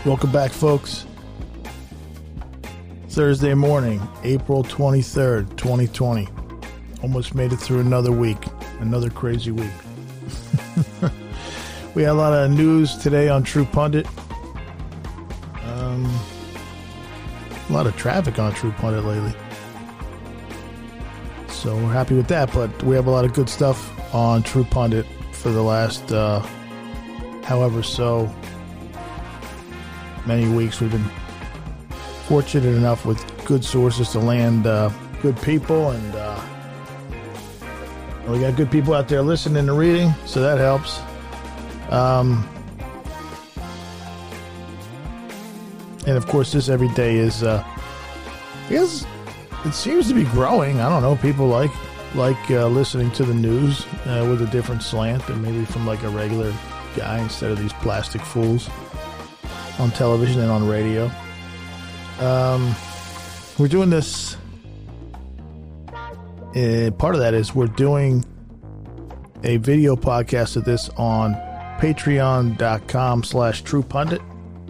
Welcome back, folks. Thursday morning, April 23rd, 2020. Almost made it through another week. Another crazy week. We had a lot of news today on True Pundit. A lot of traffic on True Pundit lately. So we're happy with that, but we have a lot of good stuff on True Pundit for the last however so many weeks. We've been fortunate enough with good sources to land good people, and we got good people out there listening and reading, so that helps. And of course, this every day is, I guess it seems to be growing. I don't know. People like listening to the news with a different slant, and maybe from like a regular guy instead of these plastic fools on television and on radio. We're doing this. Part of that is we're doing a video podcast of this on patreon.com/truepundit.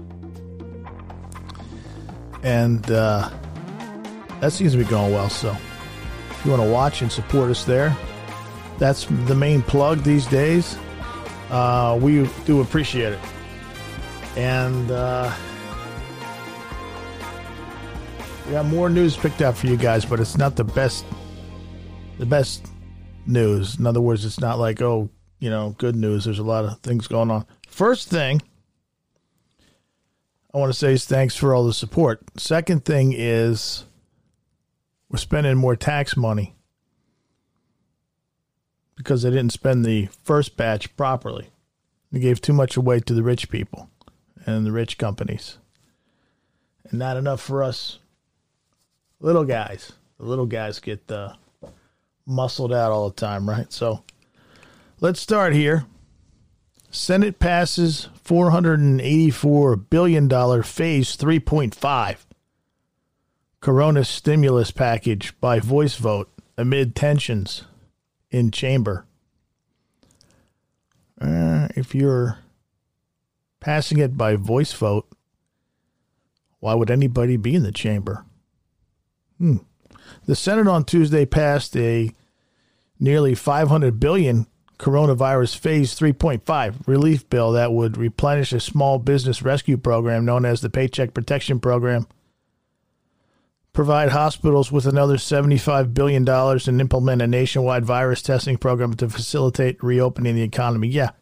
And that seems to be going well. So if you want to watch and support us there, that's the main plug these days. We do appreciate it. And we got more news picked out for you guys, but it's not the best news. In other words, it's not like, good news. There's a lot of things going on. First thing I want to say is thanks for all the support. Second thing is we're spending more tax money because they didn't spend the first batch properly. They gave too much away to the rich people and the rich companies, and not enough for us little guys. The little guys get muscled out all the time, right? So let's start here. Senate passes $484 billion phase 3.5 Corona stimulus package by voice vote amid tensions in chamber. If you're passing it by voice vote, why would anybody be in the chamber? The Senate on Tuesday passed a nearly $500 billion coronavirus phase 3.5 relief bill that would replenish a small business rescue program known as the Paycheck Protection Program, provide hospitals with another $75 billion, and implement a nationwide virus testing program to facilitate reopening the economy. Yeah.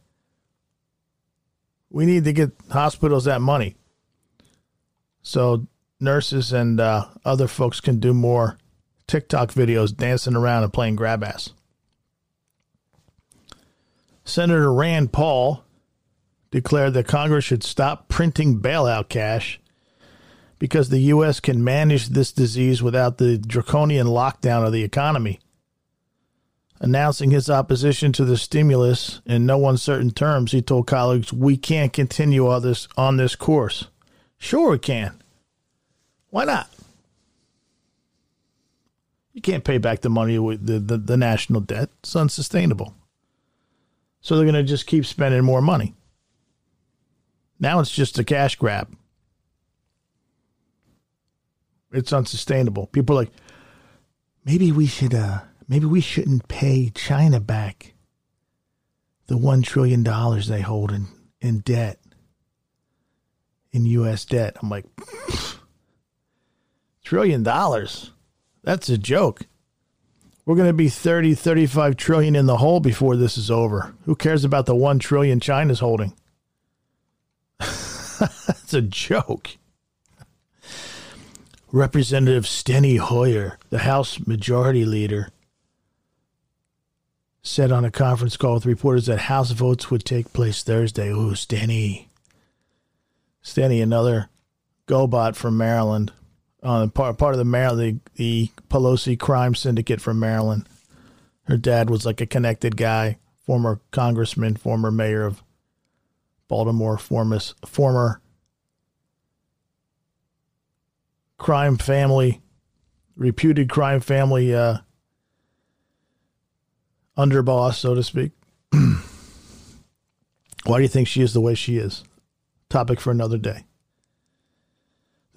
We need to get hospitals that money so nurses and other folks can do more TikTok videos dancing around and playing grab ass. Senator Rand Paul declared that Congress should stop printing bailout cash because the U.S. can manage this disease without the draconian lockdown of the economy. Announcing his opposition to the stimulus in no uncertain terms, he told colleagues, "We can't continue on this course." Sure we can. Why not? You can't pay back the money with the national debt. It's unsustainable. So they're going to just keep spending more money. Now it's just a cash grab. It's unsustainable. People are like, maybe we shouldn't pay China back the $1 trillion they hold in debt, in U.S. debt. I'm like, $1 trillion? That's a joke. We're going to be 30, 35 trillion in the hole before this is over. Who cares about the 1 trillion China's holding? That's a joke. Representative Steny Hoyer, the House Majority Leader, said on a conference call with reporters that House votes would take place Thursday. Ooh, Steny, another GoBot from Maryland. Part of the Pelosi crime syndicate from Maryland. Her dad was like a connected guy, former congressman, former mayor of Baltimore, former crime family, reputed crime family underboss, so to speak. Why do you think she is the way she is? Topic for another day.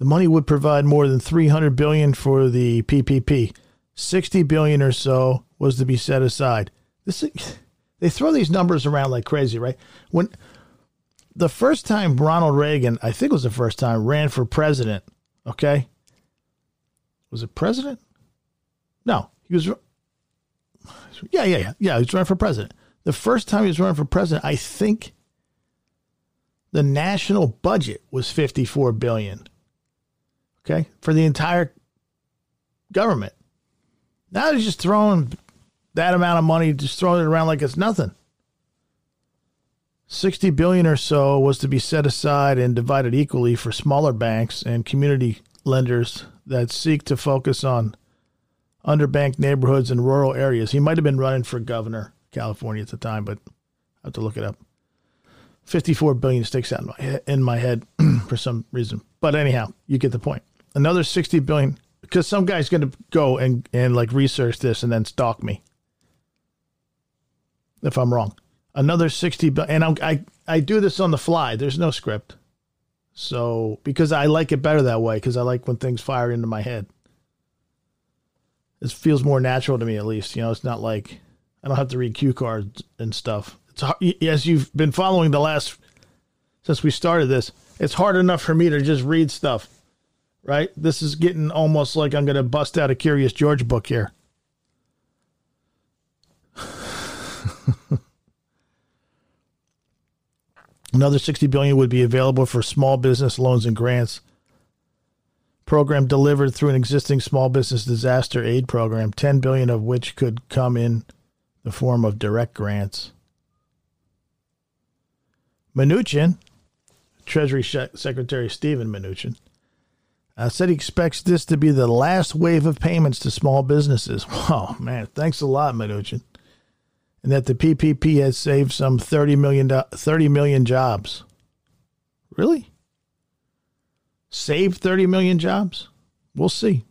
The money would provide more than $300 billion for the PPP. $60 billion or so was to be set aside. They throw these numbers around like crazy, right? When the first time Ronald Reagan, I think it was the first time, ran for president, okay? Was it president? No, he was. Yeah. He was running for president. The first time he was running for president, I think the national budget was $54 billion. Okay, for the entire government. Now they're just throwing that amount of money, just throwing it around like it's nothing. $60 billion or so was to be set aside and divided equally for smaller banks and community lenders that seek to focus on underbanked neighborhoods and rural areas. He might have been running for governor of California at the time, but I have to look it up. $54 billion sticks out in my head for some reason. But anyhow, you get the point. Another $60 billion, because some guy's going to go and like research this and then stalk me if I'm wrong. Another $60 billion, and I do this on the fly. There's no script. So, because I like it better that way, because I like when things fire into my head. It feels more natural to me, at least. You know, it's not like I don't have to read cue cards and stuff. It's hard, as you've been following since we started this, it's hard enough for me to just read stuff, right? This is getting almost like I'm going to bust out a Curious George book here. Another $60 billion would be available for small business loans and grants. Program delivered through an existing small business disaster aid program, $10 billion of which could come in the form of direct grants. Mnuchin, Treasury Secretary Steven Mnuchin, said he expects this to be the last wave of payments to small businesses. Wow, man, thanks a lot, Mnuchin. And that the PPP has saved some 30 million jobs. Really? Saved 30 million jobs? We'll see.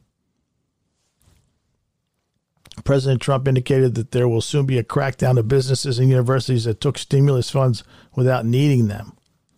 President Trump indicated that there will soon be a crackdown of businesses and universities that took stimulus funds without needing them.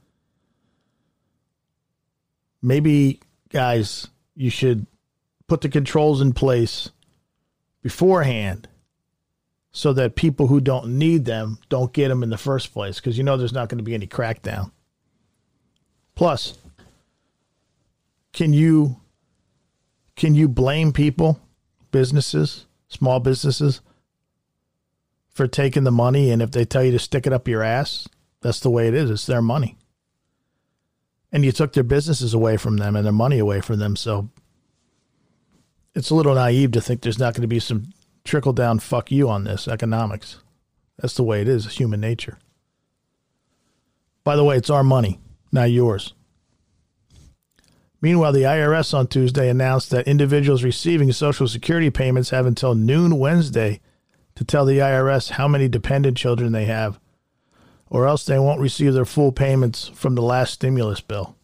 Maybe, guys, you should put the controls in place beforehand so that people who don't need them don't get them in the first place, because you know there's not going to be any crackdown. Plus, can you blame people, businesses, small businesses, for taking the money, and if they tell you to stick it up your ass, that's the way it is. It's their money. And you took their businesses away from them and their money away from them, so it's a little naive to think there's not going to be some trickle-down fuck you on this economics. That's the way it is. It's human nature. By the way, it's our money, not yours. Meanwhile, the IRS on Tuesday announced that individuals receiving Social Security payments have until noon Wednesday to tell the IRS how many dependent children they have, or else they won't receive their full payments from the last stimulus bill.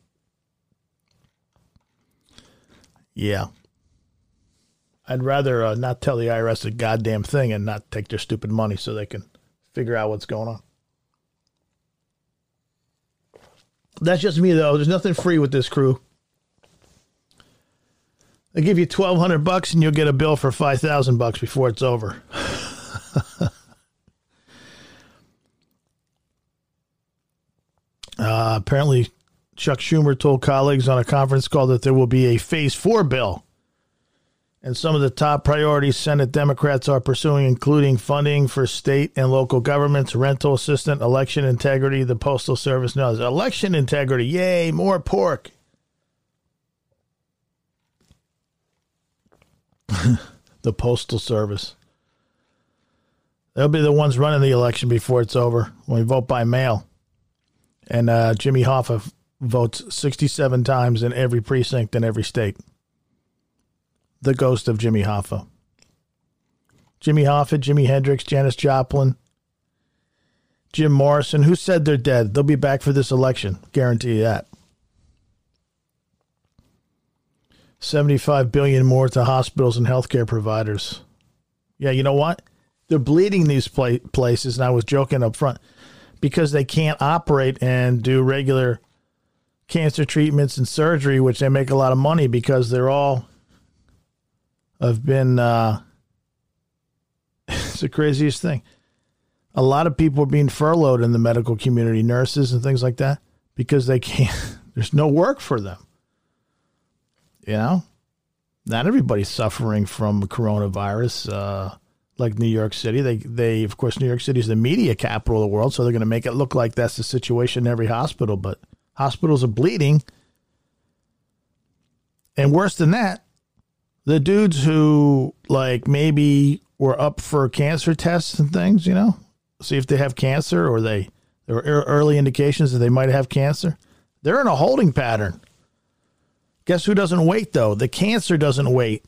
Yeah. I'd rather not tell the IRS a goddamn thing and not take their stupid money so they can figure out what's going on. That's just me, though. There's nothing free with this crew. They give you $1,200 and you'll get a bill for $5,000 before it's over. Apparently, Chuck Schumer told colleagues on a conference call that there will be a Phase 4 bill. And some of the top priorities Senate Democrats are pursuing, including funding for state and local governments, rental assistance, election integrity, the Postal Service, and others. Election integrity, yay, more pork. The Postal Service. They'll be the ones running the election before it's over, when we vote by mail. And Jimmy Hoffa votes 67 times in every precinct in every state. The ghost of Jimmy Hoffa. Jimmy Hoffa, Jimi Hendrix, Janis Joplin, Jim Morrison. Who said they're dead? They'll be back for this election. Guarantee you that. $75 billion more to hospitals and healthcare providers. Yeah, you know what? They're bleeding these places, and I was joking up front, because they can't operate and do regular cancer treatments and surgery, which they make a lot of money because they're all have been, it's the craziest thing. A lot of people are being furloughed in the medical community, nurses and things like that, because they can't, there's no work for them. You know, not everybody's suffering from coronavirus, like New York City. They, of course, New York City is the media capital of the world, so they're going to make it look like that's the situation in every hospital, but hospitals are bleeding. And worse than that, the dudes who like maybe were up for cancer tests and things, you know, see if they have cancer or there were early indications that they might have cancer. They're in a holding pattern. Guess who doesn't wait, though? The cancer doesn't wait.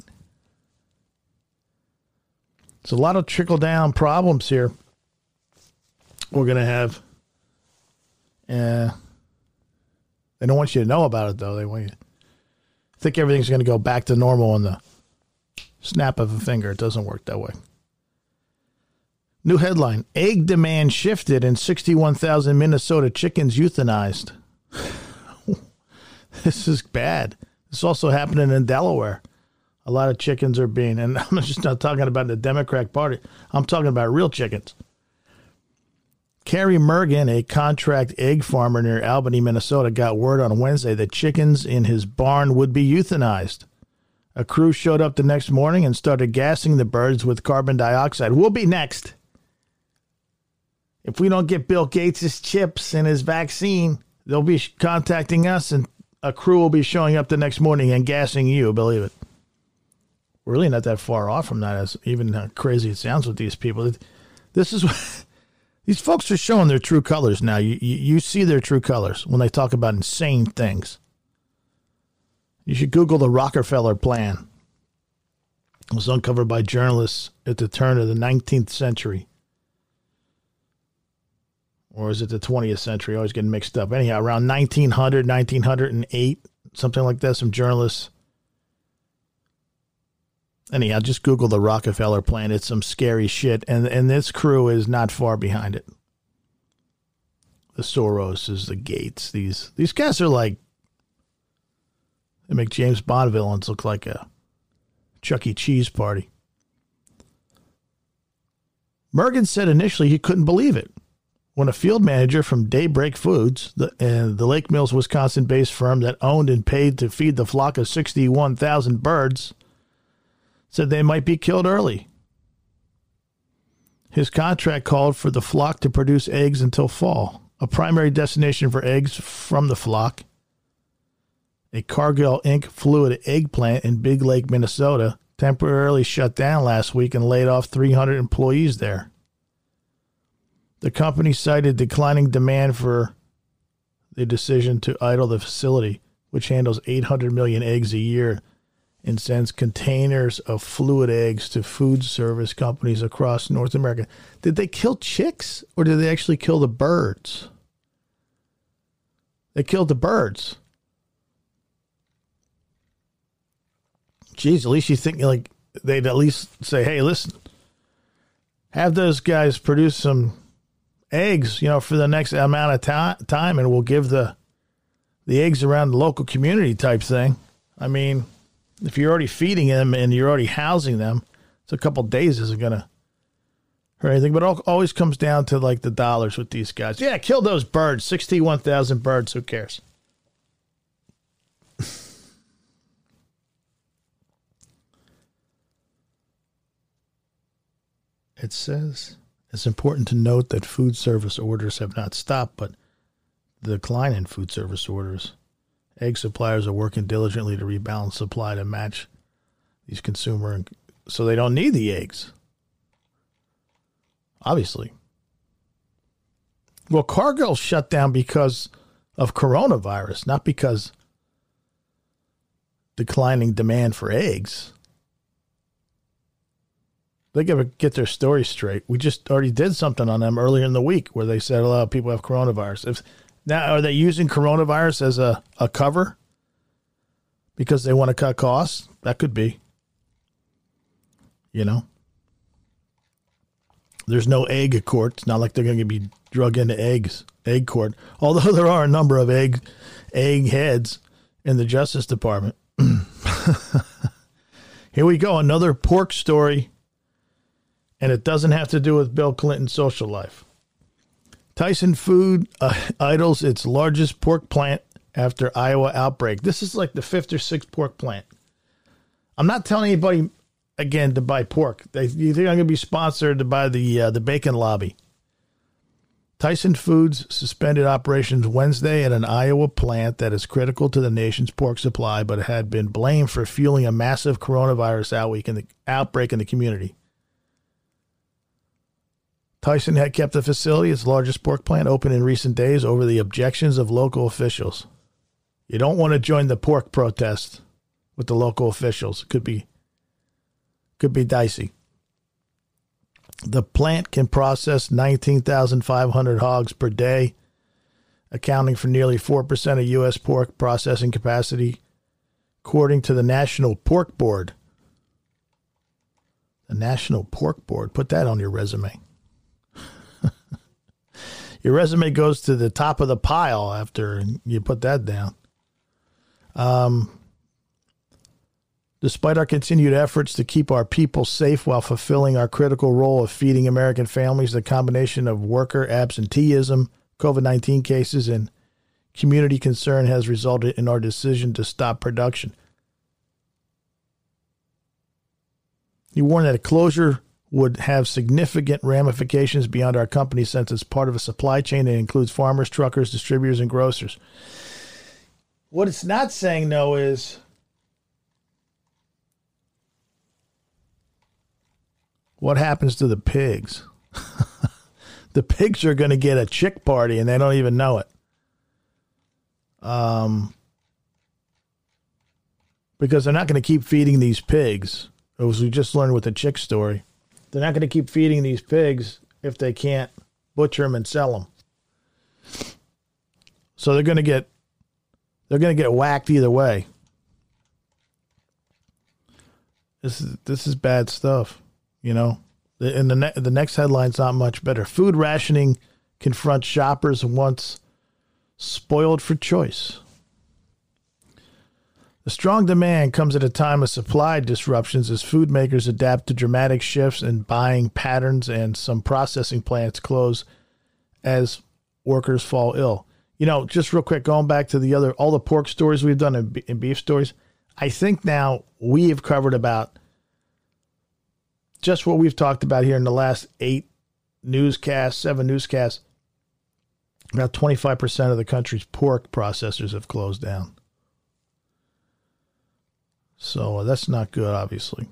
There's a lot of trickle-down problems here we're going to have. They don't want you to know about it, though. They want you to think everything's going to go back to normal in the snap of a finger. It doesn't work that way. New headline. Egg demand shifted and 61,000 Minnesota chickens euthanized. This is bad. This is also happening in Delaware. A lot of chickens are being, and I'm just not talking about the Democrat Party. I'm talking about real chickens. Carrie Mergen, a contract egg farmer near Albany, Minnesota, got word on Wednesday that chickens in his barn would be euthanized. A crew showed up the next morning and started gassing the birds with carbon dioxide. We'll be next. If we don't get Bill Gates' chips and his vaccine, they'll be contacting us, and a crew will be showing up the next morning and gassing you, believe it. We're really not that far off from that, as even how crazy it sounds with these people. This is what, these folks are showing their true colors now. You see their true colors when they talk about insane things. You should Google the Rockefeller plan. It was uncovered by journalists at the turn of the 19th century. Or is it the 20th century? I always get mixed up. Anyhow, around 1900, 1908, something like that, some journalists. Anyhow, just Google the Rockefeller plan. It's some scary shit. And this crew is not far behind it. The Soroses, the Gates. These guys are like, they make James Bond villains look like a Chuck E. Cheese party. Mergen said initially he couldn't believe it when a field manager from Daybreak Foods, the Lake Mills, Wisconsin-based firm that owned and paid to feed the flock of 61,000 birds, said they might be killed early. His contract called for the flock to produce eggs until fall, a primary destination for eggs from the flock. A Cargill Inc. fluid egg plant in Big Lake, Minnesota, temporarily shut down last week and laid off 300 employees there. The company cited declining demand for the decision to idle the facility, which handles 800 million eggs a year and sends containers of fluid eggs to food service companies across North America. Did they kill chicks or did they actually kill the birds? They killed the birds. Geez, at least you think like they'd at least say, hey, listen, have those guys produce some eggs, you know, for the next amount of time, and we'll give the eggs around the local community type thing. I mean, if you're already feeding them and you're already housing them, it's a couple days isn't going to hurt anything. But it always comes down to like the dollars with these guys. Yeah, kill those birds. 61,000 birds. Who cares? It says it's important to note that food service orders have not stopped, but the decline in food service orders. Egg suppliers are working diligently to rebalance supply to match these consumer, so they don't need the eggs. Obviously. Well, Cargill shut down because of coronavirus, not because declining demand for eggs. They got to get their story straight. We just already did something on them earlier in the week where they said a lot of people have coronavirus. Now, are they using coronavirus as a cover because they want to cut costs? That could be. You know? There's no egg court. It's not like they're going to be drug into eggs. egg court. Although there are a number of egg heads in the Justice Department. Here we go, another pork story, and it doesn't have to do with Bill Clinton's social life. Tyson Food idles its largest pork plant after Iowa outbreak. This is like the 5th or 6th pork plant. I'm not telling anybody, again, to buy pork. You think I'm going to be sponsored to buy the bacon lobby. Tyson Foods suspended operations Wednesday at an Iowa plant that is critical to the nation's pork supply, but had been blamed for fueling a massive coronavirus outbreak in the community. Tyson had kept the facility, its largest pork plant, open in recent days over the objections of local officials. You don't want to join the pork protest with the local officials. It could be dicey. The plant can process 19,500 hogs per day, accounting for nearly 4% of U.S. pork processing capacity, according to the National Pork Board. The National Pork Board. Put that on your resume. Your resume goes to the top of the pile after you put that down. Despite our continued efforts to keep our people safe while fulfilling our critical role of feeding American families, the combination of worker absenteeism, COVID-19 cases, and community concern has resulted in our decision to stop production. He warned that a closure would have significant ramifications beyond our company since it's part of a supply chain that includes farmers, truckers, distributors, and grocers. What it's not saying, though, is what happens to the pigs? The pigs are going to get a chick party and they don't even know it. Because they're not going to keep feeding these pigs. As we just learned with the chick story. They're not going to keep feeding these pigs if they can't butcher them and sell them. So they're going to get whacked either way. This is bad stuff, you know. And the next headline's not much better. Food rationing confronts shoppers once spoiled for choice. The strong demand comes at a time of supply disruptions as food makers adapt to dramatic shifts in buying patterns and some processing plants close as workers fall ill. You know, just real quick, going back to all the pork stories we've done in beef stories, I think now we have covered about just what we've talked about here in the last 7 newscasts. About 25% of the country's pork processors have closed down. So that's not good, obviously.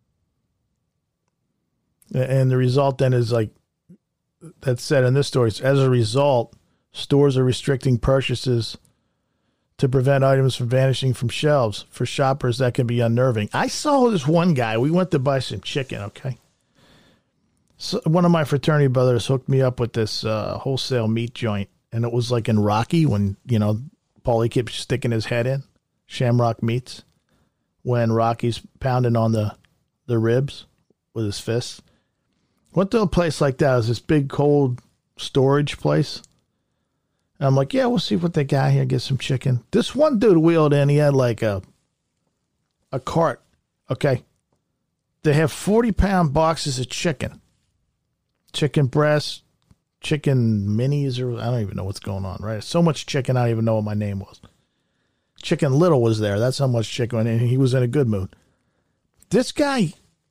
And the result then is like that's said in this story. As a result, stores are restricting purchases to prevent items from vanishing from shelves. For shoppers, that can be unnerving. I saw this one guy. We went to buy some chicken, okay? So one of my fraternity brothers hooked me up with this wholesale meat joint. And it was like in Rocky when, you know, Paulie kept sticking his head in. Shamrock Meats. When Rocky's pounding on the ribs with his fists. Went to a place like that. It was this big cold storage place. And I'm like, yeah, we'll see what they got here. Get some chicken. This one dude wheeled in. He had like a cart. Okay. They have 40-pound boxes of chicken. Chicken breasts, chicken minis, or I don't even know what's going on, right? So much chicken, I don't even know what my name was. Chicken Little was there. That's how much chicken, and he was in a good mood. This guy,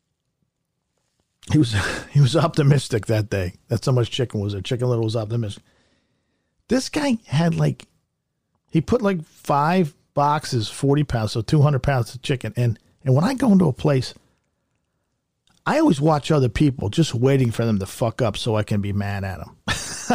he was optimistic that day. That's how much chicken was there. Chicken Little was optimistic. This guy had he put 5 boxes, 40 pounds, so 200 pounds of chicken. And when I go into a place, I always watch other people just waiting for them to fuck up so I can be mad at them.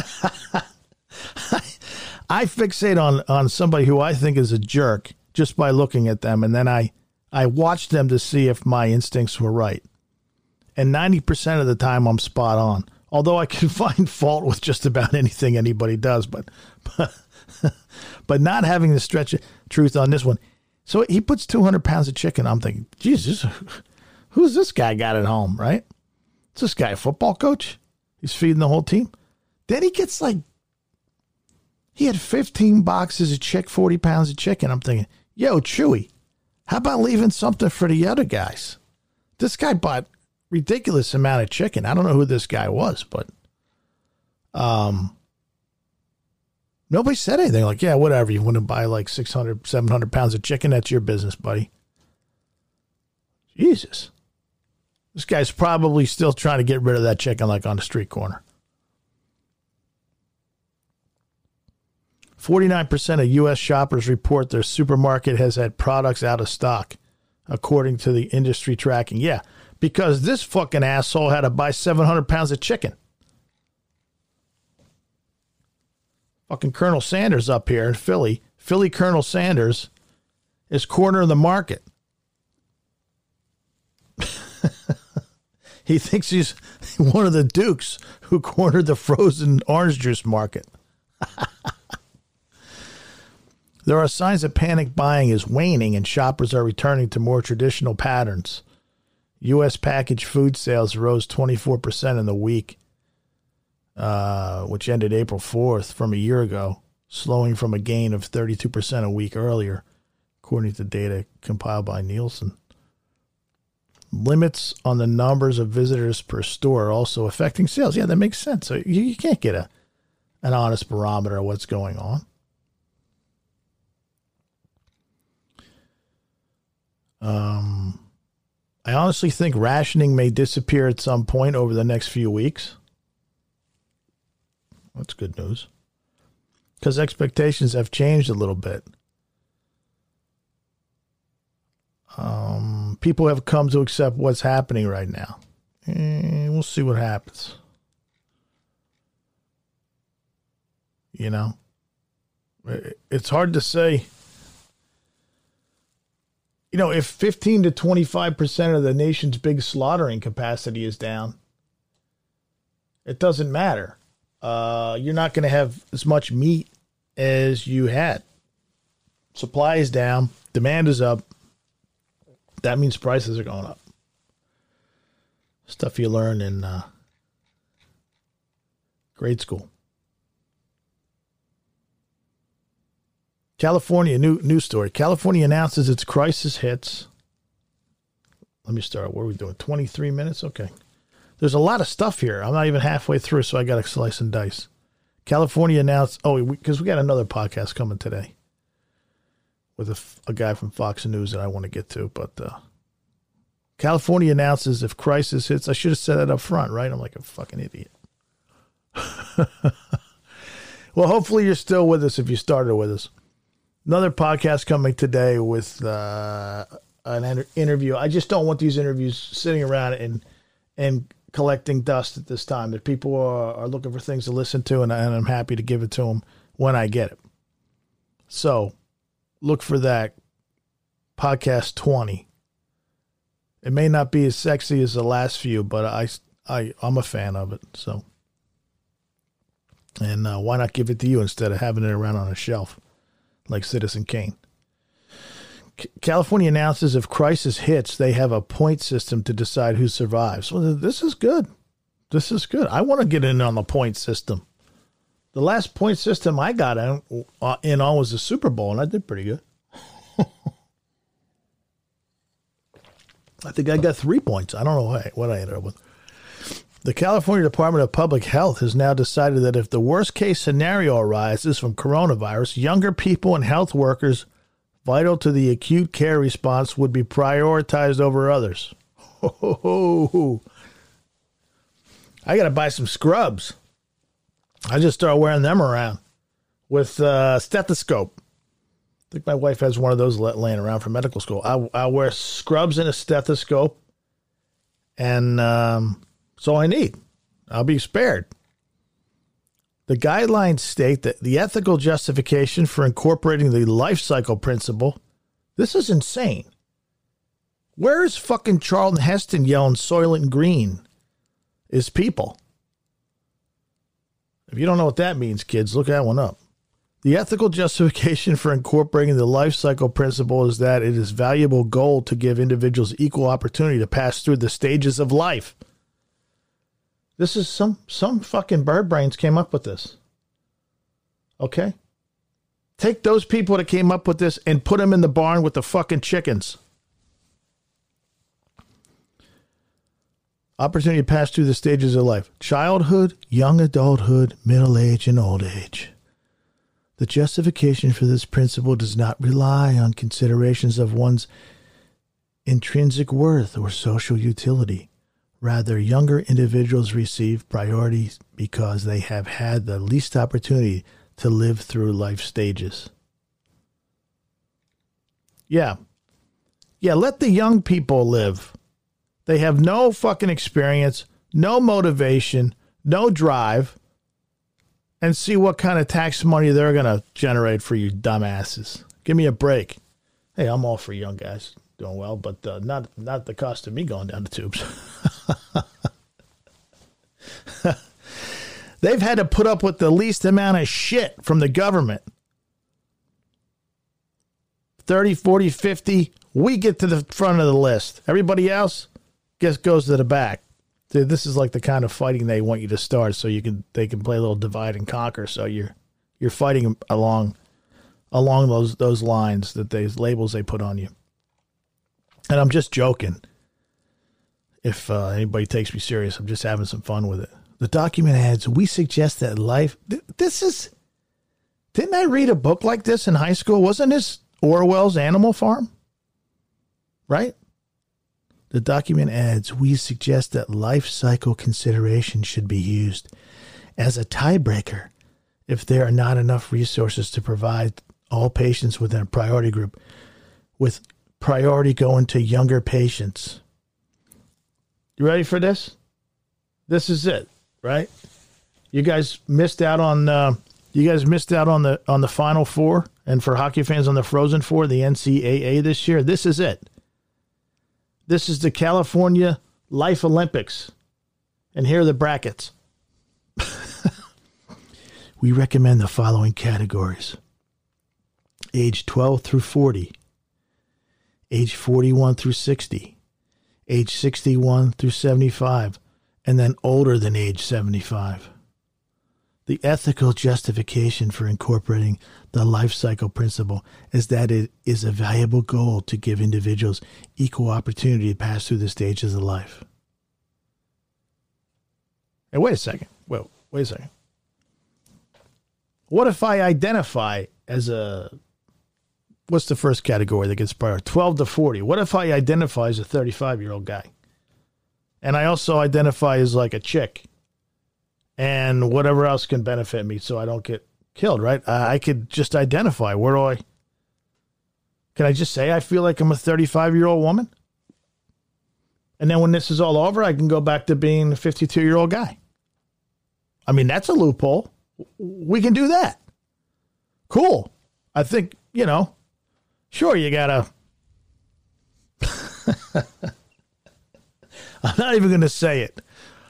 I fixate on somebody who I think is a jerk just by looking at them, and then I watch them to see if my instincts were right. And 90% of the time, I'm spot on. Although I can find fault with just about anything anybody does, but not having the stretch of truth on this one. So he puts 200 pounds of chicken. I'm thinking, Jesus, who's this guy got at home, right? Is this guy a football coach? He's feeding the whole team. Then he gets He had 15 boxes of 40 pounds of chicken. I'm thinking, yo, Chewy, how about leaving something for the other guys? This guy bought ridiculous amount of chicken. I don't know who this guy was, but nobody said anything. Like, yeah, whatever. You want to buy like 600, 700 pounds of chicken? That's your business, buddy. Jesus. This guy's probably still trying to get rid of that chicken like on the street corner. 49% of U.S. shoppers report their supermarket has had products out of stock, according to the industry tracking. Yeah, because this fucking asshole had to buy 700 pounds of chicken. Fucking Colonel Sanders up here in Philly. Philly Colonel Sanders is cornering the market. He thinks he's one of the dukes who cornered the frozen orange juice market. There are signs that panic buying is waning and shoppers are returning to more traditional patterns. U.S. packaged food sales rose 24% in the week, which ended April 4th from a year ago, slowing from a gain of 32% a week earlier, according to data compiled by Nielsen. Limits on the numbers of visitors per store are also affecting sales. Yeah, that makes sense. So you can't get an honest barometer of what's going on. I honestly think rationing may disappear at some point over the next few weeks. That's good news. Because expectations have changed a little bit. People have come to accept what's happening right now. And we'll see what happens. You know? It's hard to say. You know, if 15 to 25% of the nation's big slaughtering capacity is down, it doesn't matter. You're not going to have as much meat as you had. Supply is down. Demand is up. That means prices are going up. Stuff you learn in grade school. California, news story. California announces its crisis hits. Let me start. What are we doing? 23 minutes? Okay. There's a lot of stuff here. I'm not even halfway through, so I got to slice and dice. California announced, because we got another podcast coming today with a guy from Fox News that I want to get to. But California announces if crisis hits, I should have said that up front, right? I'm like a fucking idiot. Well, hopefully you're still with us if you started with us. Another podcast coming today with an interview. I just don't want these interviews sitting around and collecting dust at this time. That people are looking for things to listen to, and I'm happy to give it to them when I get it. So look for that, podcast 20. It may not be as sexy as the last few, but I'm a fan of it. So, and why not give it to you instead of having it around on a shelf like Citizen Kane? California announces if crisis hits, they have a point system to decide who survives. Well, this is good. This is good. I want to get in on the point system. The last point system I got in on was the Super Bowl, and I did pretty good. I think I got 3 points. I don't know what I ended up with. The California Department of Public Health has now decided that if the worst case scenario arises from coronavirus, younger people and health workers vital to the acute care response would be prioritized over others. I got to buy some scrubs. I just started wearing them around with a stethoscope. I think my wife has one of those laying around for medical school. I wear scrubs and a stethoscope, and that's all I need. I'll be spared. The guidelines state that the ethical justification for incorporating the life cycle principle, this is insane. Where is fucking Charlton Heston yelling Soylent Green is people? If you don't know what that means, kids, look that one up. The ethical justification for incorporating the life cycle principle is that it is a valuable goal to give individuals equal opportunity to pass through the stages of life. This is some fucking bird brains came up with this. Okay? Take those people that came up with this and put them in the barn with the fucking chickens. Opportunity to pass through the stages of life. Childhood, young adulthood, middle age, and old age. The justification for this principle does not rely on considerations of one's intrinsic worth or social utility. Rather, younger individuals receive priority because they have had the least opportunity to live through life stages. Yeah, let the young people live. They have no fucking experience, no motivation, no drive, and see what kind of tax money they're going to generate for you dumbasses. Give me a break. Hey, I'm all for young guys doing well, but not at the cost of me going down the tubes. They've had to put up with the least amount of shit from the government. 30, 40, 50, we get to the front of the list. Everybody else goes to the back. This is like the kind of fighting they want you to start, so they can play a little divide and conquer. So you're fighting along those lines, labels they put on you. And I'm just joking. If anybody takes me serious, I'm just having some fun with it. The document adds, we suggest that life. Didn't I read a book like this in high school? Wasn't this Orwell's Animal Farm? Right? The document adds, we suggest that life cycle consideration should be used as a tiebreaker if there are not enough resources to provide all patients within a priority group, with priority going to younger patients. You ready for this? This is it, right? You guys missed out on the Final Four, and for hockey fans on the Frozen Four, the NCAA this year. This is it. This is the California Life Olympics. And here are the brackets. We recommend the following categories. Age 12 through 40. Age 41 through 60. Age 61 through 75. And then older than age 75. The ethical justification for incorporating the life cycle principle is that it is a valuable goal to give individuals equal opportunity to pass through the stages of life. Hey, wait a second. Wait a second. What if I identify as what's the first category that gets prior? 12 to 40. What if I identify as a 35-year-old guy? And I also identify as like a chick. And whatever else can benefit me so I don't get killed, right? I could just identify. Can I just say I feel like I'm a 35-year-old woman? And then when this is all over, I can go back to being a 52-year-old guy. I mean, that's a loophole. We can do that. Cool. I think, sure, you gotta. I'm not even going to say it.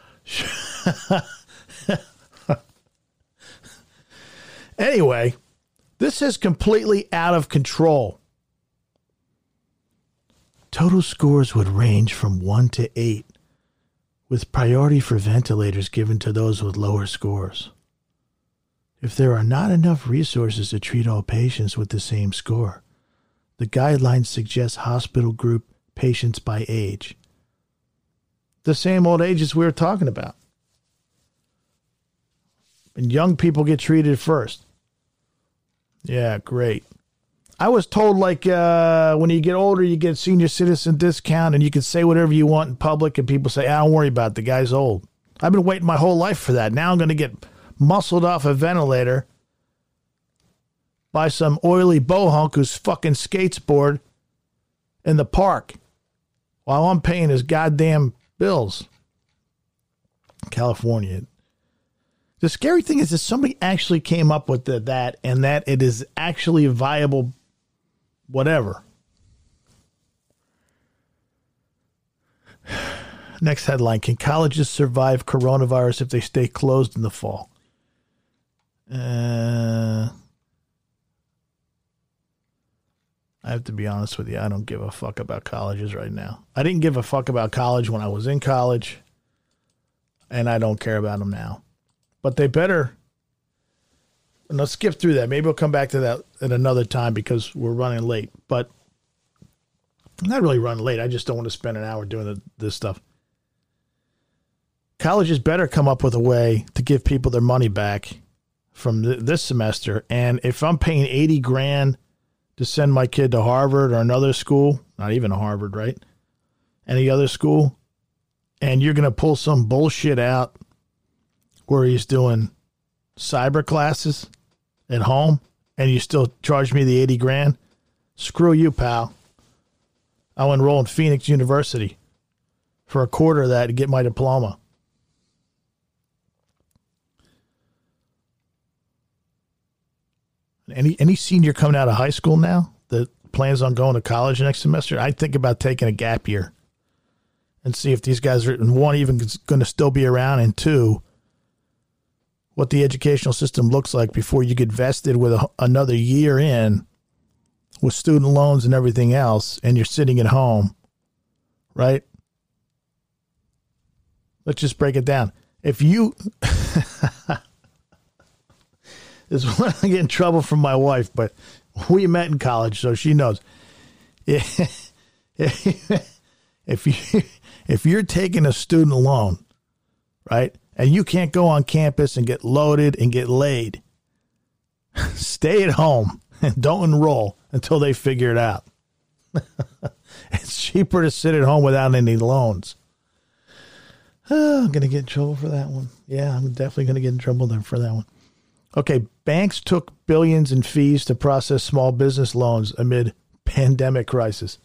Anyway, this is completely out of control. Total scores would range from 1 to 8, with priority for ventilators given to those with lower scores. If there are not enough resources to treat all patients with the same score, the guidelines suggest hospital group patients by age. The same old ages we were talking about. And young people get treated first. Yeah, great. I was told when you get older, you get senior citizen discount and you can say whatever you want in public and people say, don't worry about it, the guy's old. I've been waiting my whole life for that. Now I'm going to get muscled off a ventilator by some oily bohunk who's fucking skateboard in the park while I'm paying his goddamn bills. California. The scary thing is that somebody actually came up with that and that it is actually a viable whatever. Next headline. Can colleges survive coronavirus if they stay closed in the fall? I have to be honest with you. I don't give a fuck about colleges right now. I didn't give a fuck about college when I was in college, and I don't care about them now. But they better, And let's skip through that. Maybe we'll come back to that at another time because we're running late. But I'm not really running late. I just don't want to spend an hour doing this stuff. Colleges better come up with a way to give people their money back from this semester. And if I'm paying $80,000 to send my kid to Harvard or another school, not even Harvard, right? Any other school, and you're going to pull some bullshit out where he's doing cyber classes at home and you still charge me the $80,000, screw you, pal. I'll enroll in Phoenix University for a quarter of that to get my diploma. Any senior coming out of high school now that plans on going to college next semester, I'd think about taking a gap year and see if these guys are, one, even going to still be around, and two, what the educational system looks like before you get vested with another year in with student loans and everything else, and you're sitting at home, right? Let's just break it down. If you... This is when I get in trouble from my wife, but we met in college, so she knows. If you're taking a student loan, right, and you can't go on campus and get loaded and get laid, stay at home and don't enroll until they figure it out. It's cheaper to sit at home without any loans. Oh, I'm going to get in trouble for that one. Yeah, I'm definitely going to get in trouble there for that one. Okay, banks took billions in fees to process small business loans amid pandemic crisis.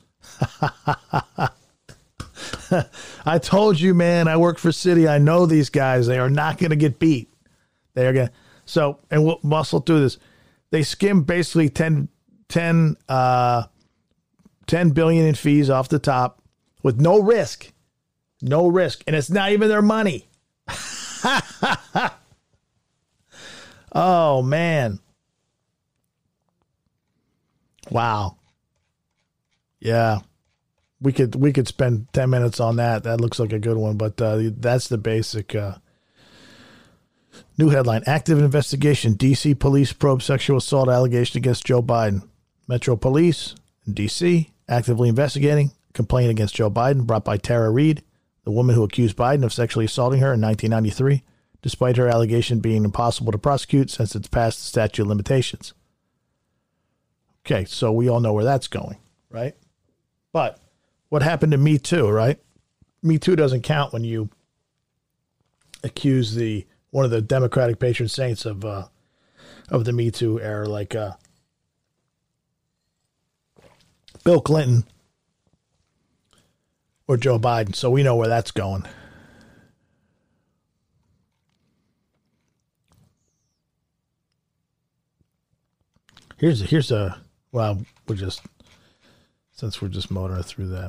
I told you, man, I work for Citi. I know these guys. They are not going to get beat. They are going to. So, and we'll muscle through this. They skimmed basically 10 billion in fees off the top with no risk. No risk. And it's not even their money. Oh, man. Wow. Yeah. We could spend 10 minutes on that. That looks like a good one, but that's the basic. New headline. Active investigation. D.C. police probe sexual assault allegation against Joe Biden. Metro Police in D.C. actively investigating complaint against Joe Biden brought by Tara Reid, the woman who accused Biden of sexually assaulting her in 1993. Despite her allegation being impossible to prosecute since it's past the statute of limitations. Okay, so we all know where that's going, right? But what happened to Me Too, right? Me Too doesn't count when you accuse one of the Democratic patron saints of the Me Too era, like Bill Clinton or Joe Biden. So we know where that's going. Here's a well, since we're just motoring through that.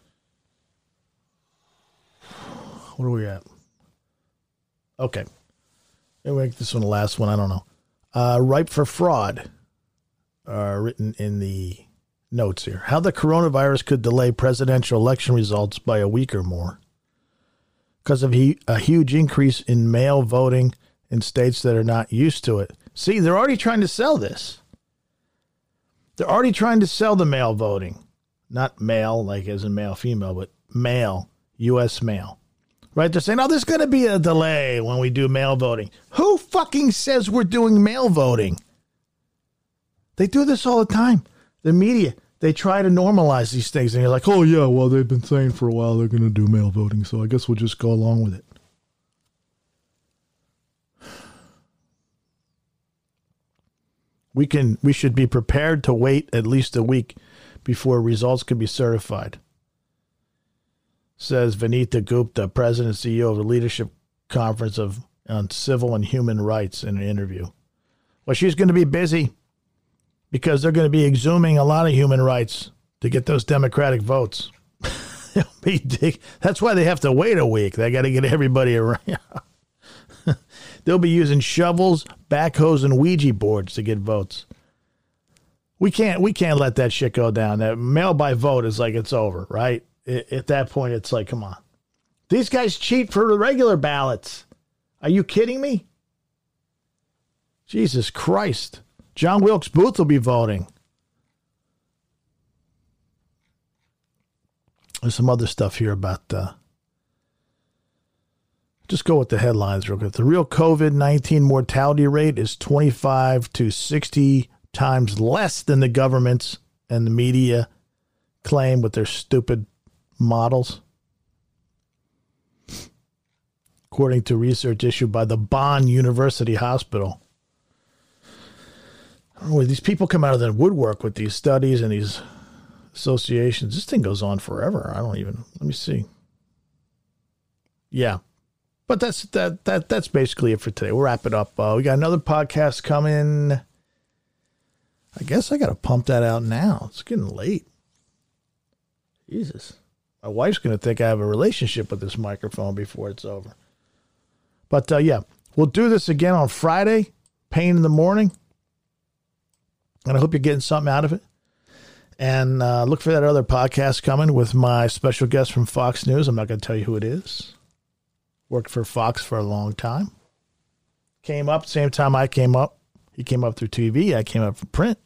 What are we at? Okay. Maybe we'll make this one the last one. I don't know. Ripe for fraud. Written in the notes here. How the coronavirus could delay presidential election results by a week or more. Because of a huge increase in mail voting in states that are not used to it. See, they're already trying to sell this. They're already trying to sell the mail voting. Not male, like as in male, female, but mail, U.S. mail. Right? They're saying, oh, there's going to be a delay when we do mail voting. Who fucking says we're doing mail voting? They do this all the time. The media, they try to normalize these things. And you're like, oh, yeah, well, they've been saying for a while they're going to do mail voting, so I guess we'll just go along with it. We should be prepared to wait at least a week before results can be certified, says Vanita Gupta, president and CEO of the Leadership Conference on Civil and Human Rights, in an interview. Well, she's going to be busy because they're going to be exhuming a lot of human rights to get those Democratic votes. That's why they have to wait a week. They got to get everybody around. They'll be using shovels, backhoes, and Ouija boards to get votes. We can't let that shit go down. That mail by vote is like it's over, right? At that point, it's like, come on. These guys cheat for the regular ballots. Are you kidding me? Jesus Christ. John Wilkes Booth will be voting. There's some other stuff here about, just go with the headlines real quick. The real COVID-19 mortality rate is 25 to 60 times less than the governments and the media claim with their stupid models. According to research issued by the Bonn University Hospital. I don't know, these people come out of the woodwork with these studies and these associations. This thing goes on forever. Let me see. Yeah. But that's basically it for today. We'll wrap it up. We got another podcast coming. I guess I got to pump that out now. It's getting late. Jesus. My wife's going to think I have a relationship with this microphone before it's over. But, yeah, we'll do this again on Friday, Pain in the Morning. And I hope you're getting something out of it. And look for that other podcast coming with my special guest from Fox News. I'm not going to tell you who it is. Worked for Fox for a long time. Came up same time I came up. He came up through TV. I came up for print.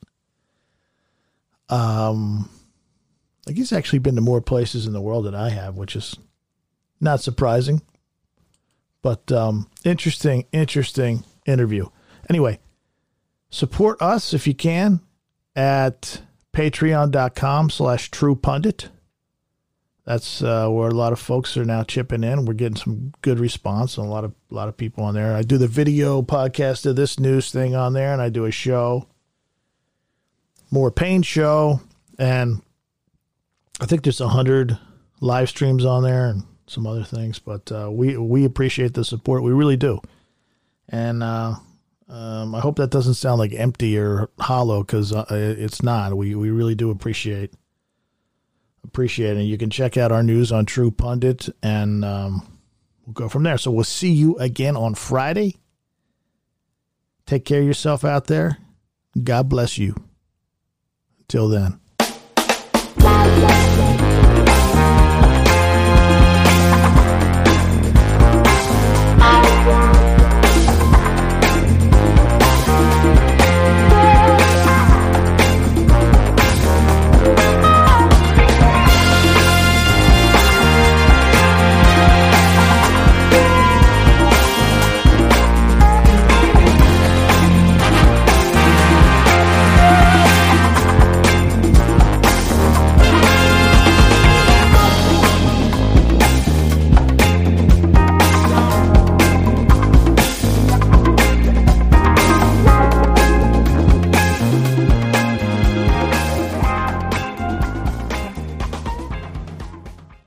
Like he's actually been to more places in the world than I have, which is not surprising. But interesting interview. Anyway, support us if you can at patreon.com/truepundit. That's where a lot of folks are now chipping in. We're getting some good response and a lot of people on there. I do the video podcast of this news thing on there, and I do a show, More Pain Show, and I think there's 100 live streams on there and some other things. But we appreciate the support. We really do. And I hope that doesn't sound like empty or hollow, because it's not. We really do appreciate it. And you can check out our news on True Pundit, and we'll go from there. So we'll see you again on Friday. Take care of yourself out there. God bless you. Till then.